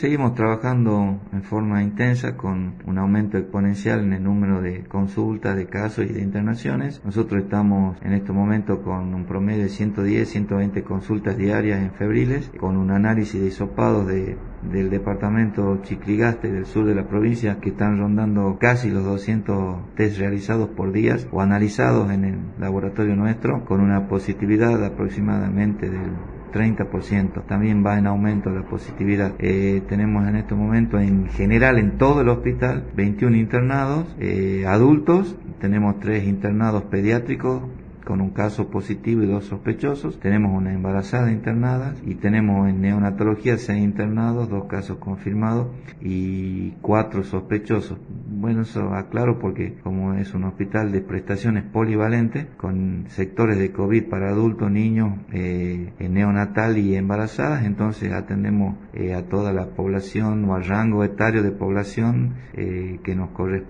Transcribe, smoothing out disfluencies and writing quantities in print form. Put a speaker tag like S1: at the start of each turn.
S1: Seguimos trabajando en forma intensa con un aumento exponencial en el número de consultas, de casos y de internaciones. Nosotros estamos en este momento con un promedio de 110, 120 consultas diarias en febriles, con un análisis de hisopados del departamento Chicligaste del sur de la provincia que están rondando casi los 200 test realizados por día o analizados en el laboratorio nuestro, con una positividad aproximadamente del 30%. También va en aumento la positividad. Tenemos en este momento en general en todo el hospital 21 internados adultos, tenemos 3 internados pediátricos con un caso positivo y 2 sospechosos, tenemos una embarazada internada y tenemos en neonatología 6 internados, 2 casos confirmados y 4 sospechosos. Bueno, eso aclaro porque como es un hospital de prestaciones polivalentes con sectores de COVID para adultos, niños, neonatal y embarazadas, entonces atendemos a toda la población o al rango etario de población que nos corresponde.